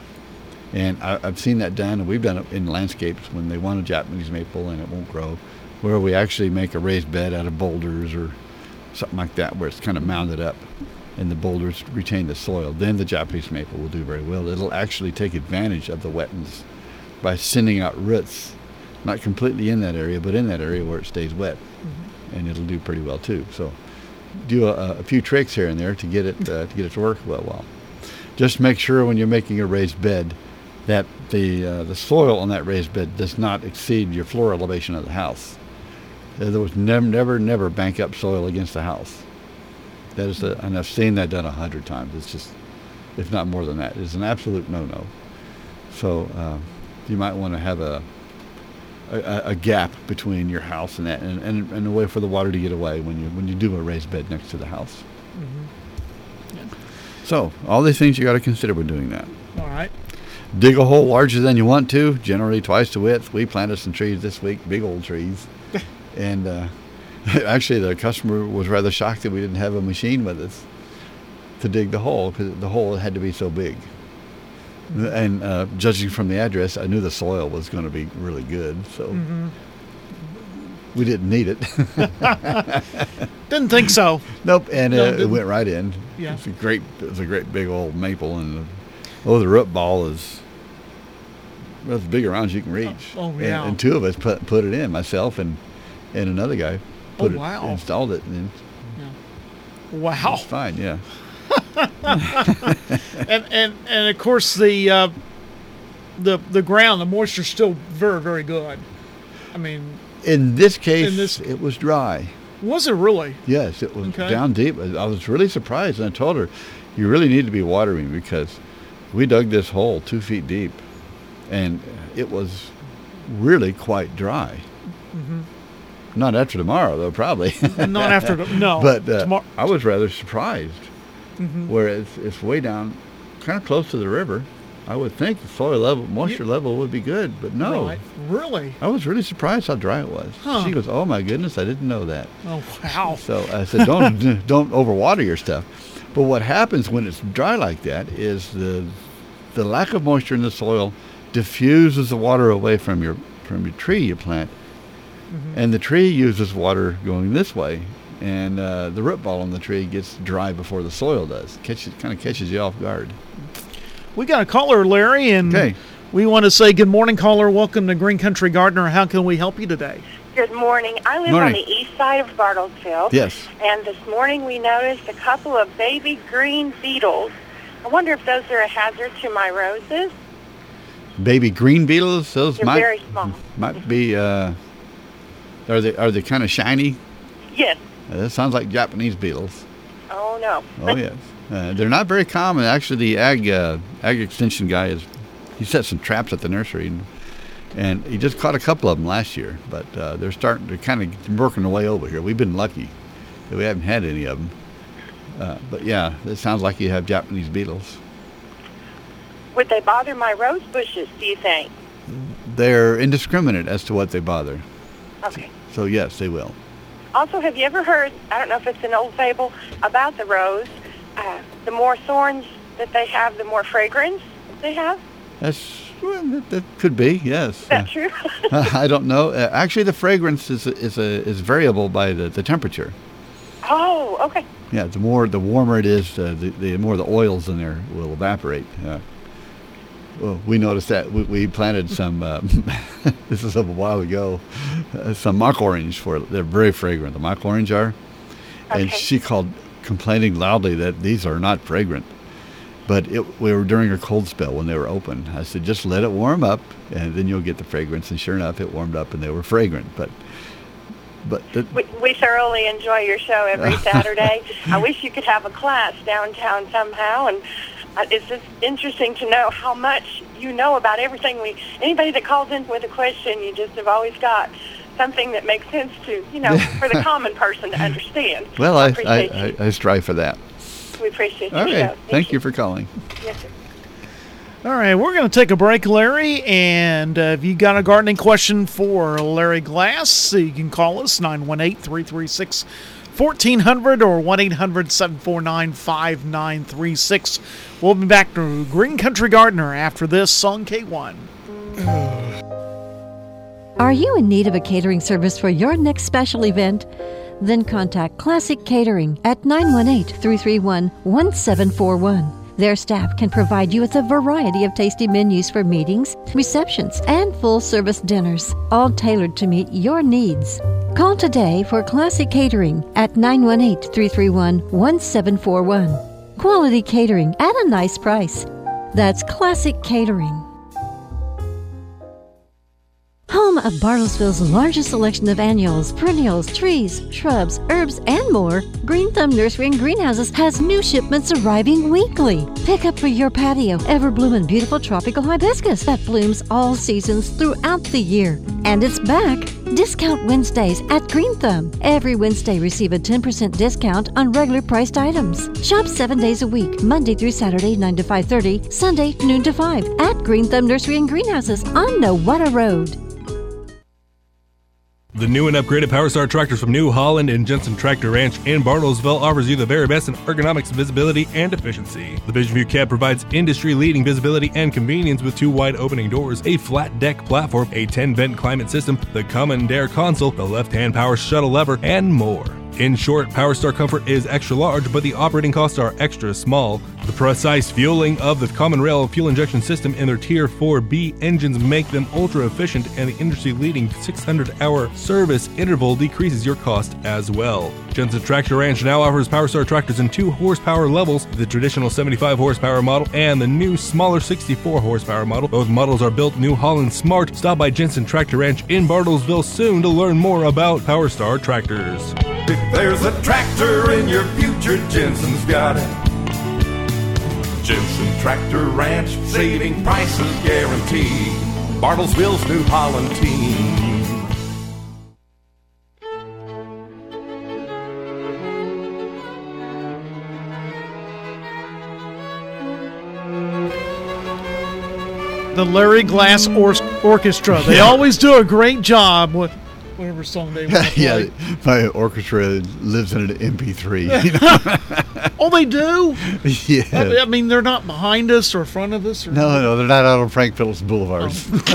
And I, I've seen that done, and we've done it in landscapes when they want a Japanese maple and it won't grow, where we actually make a raised bed out of boulders or something like that, where it's kind of mounded up and the boulders retain the soil. Then the Japanese maple will do very well. It'll actually take advantage of the wetness by sending out roots, not completely in that area, but in that area where it stays wet. Mm-hmm. And it'll do pretty well too. So do a, a few tricks here and there to get it uh, to get it to work well. Well, just make sure when you're making a raised bed that the uh, the soil on that raised bed does not exceed your floor elevation of the house. there was never, never, never bank up soil against the house. That is, a, and I've seen that done a hundred times. It's just, if not more than that, it's an absolute no-no. So uh, you might want to have a, a a gap between your house and that, and, and, and a way for the water to get away when you when you do a raised bed next to the house. Mm-hmm. Yeah. So all these things you got to consider when doing that. All right. Dig a hole larger than you want to, generally twice the width. We planted some trees this week, big old trees, and. Uh, Actually, the customer was rather shocked that we didn't have a machine with us to dig the hole, because the hole had to be so big. And uh, judging from the address, I knew the soil was going to be really good, so mm-hmm. we didn't need it. Didn't think so. Nope, and no, uh, it went right in. Yeah. It's a great, it's a great big old maple, and the, oh, the root ball is well, as big around as you can reach. Oh, oh yeah. And, and two of us put put it in, myself and and another guy. Put oh, wow. It, installed it, and yeah. Wow. It's fine, yeah. and and and of course the uh, the the ground, the moisture's still very very good. I mean, in this case, in this, it was dry. Was it really? Yes, it was okay. down deep. I was really surprised, and I told her, "You really need to be watering because we dug this hole two feet deep, and it was really quite dry." Mm-hmm. Not after tomorrow, though, probably. Not after, the, no. But uh, Tomor- I was rather surprised. Mm-hmm. Where it's, it's way down, kind of close to the river. I would think the soil level, moisture yeah. level would be good, but no. Right. Really? I was really surprised how dry it was. Huh. She goes, "Oh my goodness, I didn't know that." Oh wow! So I said, "Don't don't overwater your stuff." But what happens when it's dry like that is the the lack of moisture in the soil diffuses the water away from your from your tree you plant. Mm-hmm. And the tree uses water going this way, and uh, the root ball on the tree gets dry before the soil does. Catches, kind of catches you off guard. We got a caller, Larry, and okay. we want to say good morning, caller. Welcome to Green Country Gardener. How can we help you today? Good morning. I live morning. on the east side of Bartlesville. Yes. And this morning we noticed a couple of baby green beetles. I wonder if those are a hazard to my roses. Baby green beetles? Those They're might, very small. Might be... Uh, Are they are they kind of shiny? Yes. Uh, that sounds like Japanese beetles. Oh no. Oh yes. Uh, they're not very common. Actually, the ag uh, ag extension guy is he set some traps at the nursery, and, and he just caught a couple of them last year. But uh, they're starting to kind of working their way over here. We've been lucky that we haven't had any of them. Uh, but yeah, it sounds like you have Japanese beetles. Would they bother my rose bushes, do you think? They're indiscriminate as to what they bother. Okay. So yes, they will. Also, have you ever heard, I don't know if it's an old fable, about the rose, uh, the more thorns that they have, the more fragrance they have? That's, well, that, that could be, yes. Is that uh, true? I don't know. Uh, actually, the fragrance is is a, is variable by the, the temperature. Oh, okay. Yeah, the more, the warmer it is, uh, the, the more the oils in there will evaporate. Uh, Well, we noticed that we, we planted some. Uh, this is a while ago. Uh, some mock orange for they're very fragrant. The mock orange are, okay. And she called complaining loudly that these are not fragrant. But it, we were during a cold spell when they were open. I said, just let it warm up, and then you'll get the fragrance. And sure enough, it warmed up, and they were fragrant. But, but the, we, we thoroughly enjoy your show every Saturday. I wish you could have a class downtown somehow, and. Uh, it's just interesting to know how much you know about everything. We anybody that calls in with a question, you just have always got something that makes sense to, you know, for the common person to understand. Well, I I, I, I, I strive for that. We appreciate your show. Okay, Thank, thank you. you for calling. Yes, sir. All right, we're going to take a break, Larry, and uh, if you got a gardening question for Larry Glass, you can call us, nine one eight, three three six, fourteen hundred or one eight hundred, seven four nine, five nine three six. We'll be back to Green Country Gardener after this on K one. Are you in need of a catering service for your next special event? Then contact Classic Catering at nine one eight, three three one, one seven four one. Their staff can provide you with a variety of tasty menus for meetings, receptions, and full-service dinners, all tailored to meet your needs. Call today for Classic Catering at nine one eight, three three one, one seven four one. Quality catering at a nice price. That's Classic Catering. Home of Bartlesville's largest selection of annuals, perennials, trees, shrubs, herbs, and more, Green Thumb Nursery and Greenhouses has new shipments arriving weekly. Pick up for your patio ever-blooming beautiful tropical hibiscus that blooms all seasons throughout the year. And it's back. Discount Wednesdays at Green Thumb. Every Wednesday receive a ten percent discount on regular priced items. Shop seven days a week, Monday through Saturday, nine to five thirty, Sunday, noon to five, at Green Thumb Nursery and Greenhouses on Nowata Road. The new and upgraded PowerStar tractors from New Holland and Jensen Tractor Ranch in Bartlesville offers you the very best in ergonomics, visibility, and efficiency. The Vision View cab provides industry-leading visibility and convenience with two wide opening doors, a flat deck platform, a ten-vent climate system, the Commandair console, the left-hand power shuttle lever, and more. In short, PowerStar Comfort is extra large, but the operating costs are extra small. The precise fueling of the Common Rail fuel injection system in their Tier four B engines make them ultra efficient, and the industry-leading six hundred hour service interval decreases your cost as well. Jensen Tractor Ranch now offers PowerStar tractors in two horsepower levels, the traditional seventy-five horsepower model and the new smaller sixty-four horsepower model. Both models are built New Holland smart. Stop by Jensen Tractor Ranch in Bartlesville soon to learn more about PowerStar tractors. If there's a tractor in your future, Jensen's got it. Jensen Tractor Ranch, saving prices guaranteed. Bartlesville's New Holland team. The Larry Glass or- Orchestra. They Yeah. always do a great job with whatever song they want to play. Yeah, my orchestra lives in an M P three. You know? Oh, they do? Yeah. I, I mean, they're not behind us or front of us? Or No, no, they're not out on Frank Phillips Boulevard.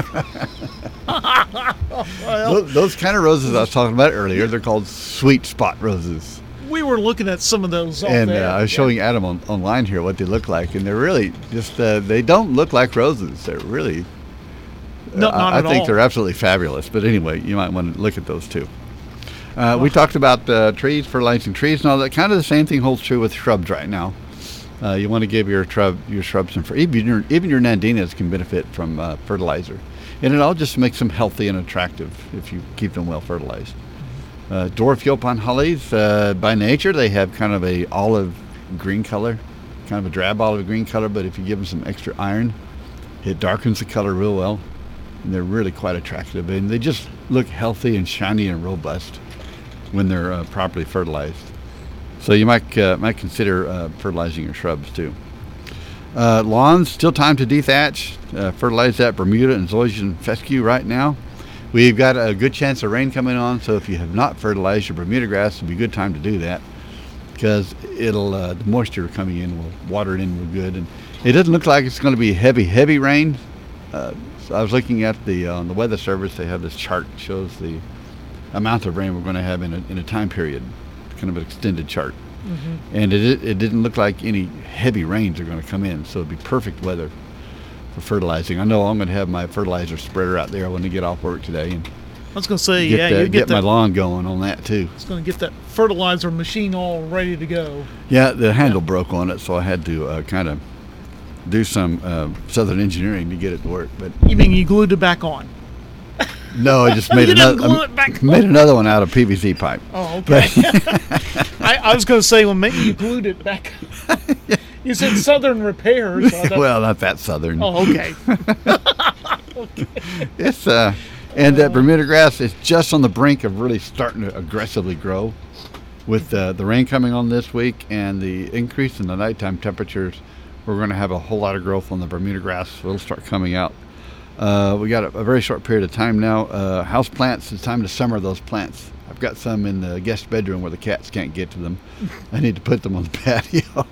Well, those, those kind of roses I was talking about earlier, they're called sweet spot roses. we were looking at some of those off And uh, there. I was showing Adam on, online here what they look like, and they're really just, uh, they don't look like roses. They're really, No, uh, not I at think all. they're absolutely fabulous. But anyway, you might want to look at those too. Uh, we talked about uh, trees, fertilizing trees, and all that. Kind of the same thing holds true with shrubs right now. Uh, you want to give your shrub, your shrubs some, even your even your nandinas can benefit from uh, fertilizer, and it all just makes them healthy and attractive if you keep them well fertilized. Uh, dwarf Yaupon hollies, uh, by nature, they have kind of a olive green color, kind of a drab olive green color. But if you give them some extra iron, it darkens the color real well, and they're really quite attractive, and they just look healthy and shiny and robust when they're uh, properly fertilized. So you might uh, might consider uh, fertilizing your shrubs too. Uh, lawns, still time to dethatch. Uh, fertilize that Bermuda and Zoysian fescue right now. We've got a good chance of rain coming on, so if you have not fertilized your Bermuda grass, it'll be a good time to do that, because it'll uh, the moisture coming in will water it in real good. And it doesn't look like it's going to be heavy, heavy rain. Uh, so I was looking at the uh, on the weather service. They have this chart that shows the amount of rain we're going to have in a, in a time period, kind of an extended chart. Mhm. And it it didn't look like any heavy rains are going to come in, so it'd be perfect weather for fertilizing. I know I'm going to have my fertilizer spreader out there when I get off work today, and I was going to say, get, yeah, that, you get, get my that. lawn going on that too. It's going to get that fertilizer machine all ready to go. Yeah, the handle broke on it, so I had to uh, kind of do some uh, Southern engineering to get it to work. But You mean you glued it back on? no, I just made You didn't another glue it back made another one out of P V C pipe. Oh, okay. But- I, I was going to say, well, maybe you glued it back. You said Southern Repairs. So I thought- well, not that Southern. Oh, okay. It's uh, and that Bermuda grass is just on the brink of really starting to aggressively grow. With uh, the rain coming on this week and the increase in the nighttime temperatures, we're going to have a whole lot of growth on the Bermuda grass. So it'll start coming out. Uh, we got a, a very short period of time now. Uh, house plants, it's time to summer those plants. I've got some in the guest bedroom where the cats can't get to them. I need to put them on the patio.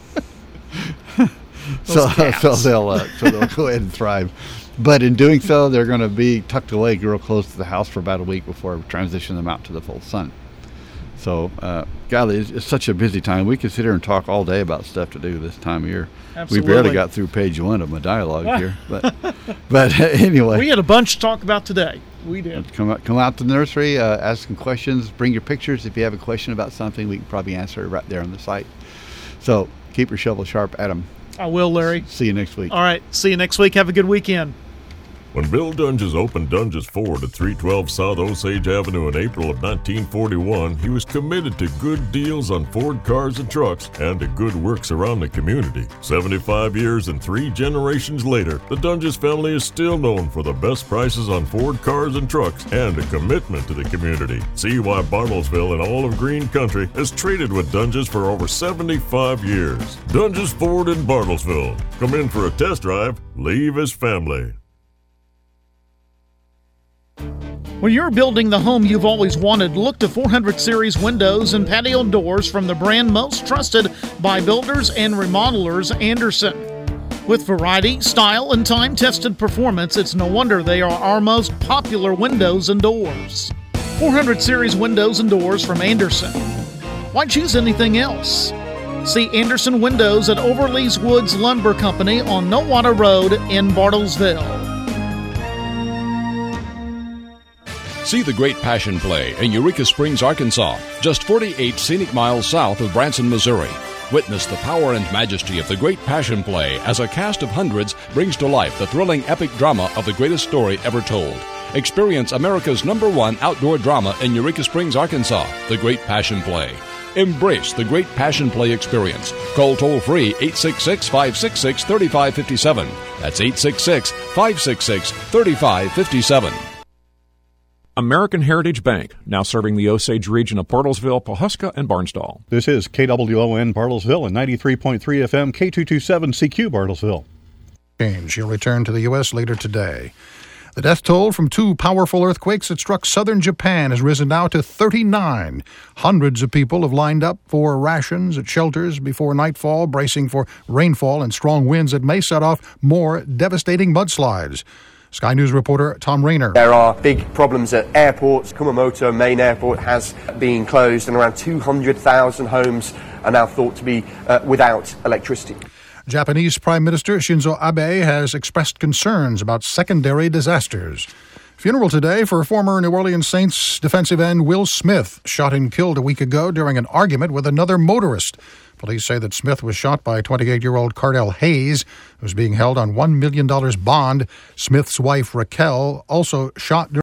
so, so they'll uh, so they'll go ahead and thrive. But in doing so, they're going to be tucked away real close to the house for about a week before we transition them out to the full sun. So, uh, golly, it's, it's such a busy time. We could sit here and talk all day about stuff to do this time of year. Absolutely. We barely got through page one of my dialogue here. But, but anyway. We had a bunch to talk about today. We did. Come out, come out to the nursery, uh, ask some questions, bring your pictures. If you have a question about something, we can probably answer it right there on the site. So keep your shovel sharp, Adam. I will, Larry. See you next week. All right. See you next week. Have a good weekend. When Bill Dunges opened Dunges Ford at three twelve South Osage Avenue in April of nineteen forty-one, he was committed to good deals on Ford cars and trucks and to good works around the community. seventy-five years and three generations later, the Dunges family is still known for the best prices on Ford cars and trucks and a commitment to the community. See why Bartlesville and all of Green Country has traded with Dunges for over seventy-five years. Dunges Ford in Bartlesville. Come in for a test drive, leave as family. When you're building the home you've always wanted, look to four hundred series windows and patio doors from the brand most trusted by builders and remodelers, Andersen. With variety, style, and time-tested performance, it's no wonder they are our most popular windows and doors. four hundred series windows and doors from Andersen. Why choose anything else? See Andersen Windows at Overleas Woods Lumber Company on Nowata Road in Bartlesville. See the Great Passion Play in Eureka Springs, Arkansas, just forty-eight scenic miles south of Branson, Missouri. Witness the power and majesty of the Great Passion Play as a cast of hundreds brings to life the thrilling epic drama of the greatest story ever told. Experience America's number one outdoor drama in Eureka Springs, Arkansas, the Great Passion Play. Embrace the Great Passion Play experience. Call toll-free eight six six, five six six, three five five seven. That's eight six six, five six six, three five five seven. American Heritage Bank, now serving the Osage region of Bartlesville, Pawhuska, and Barnsdall. This is K W O N Bartlesville and ninety-three point three F M, K two twenty-seven C Q Bartlesville. He'll return to the U S later today. The death toll from two powerful earthquakes that struck southern Japan has risen now to thirty-nine. Hundreds of people have lined up for rations at shelters before nightfall, bracing for rainfall and strong winds that may set off more devastating mudslides. Sky News reporter Tom Rayner. There are big problems at airports. Kumamoto main airport has been closed and around two hundred thousand homes are now thought to be uh, without electricity. Japanese Prime Minister Shinzo Abe has expressed concerns about secondary disasters. Funeral today for former New Orleans Saints defensive end Will Smith, shot and killed a week ago during an argument with another motorist. Police say that Smith was shot by twenty-eight-year-old Cardell Hayes, who's being held on one million dollars bond. Smith's wife, Raquel, also shot during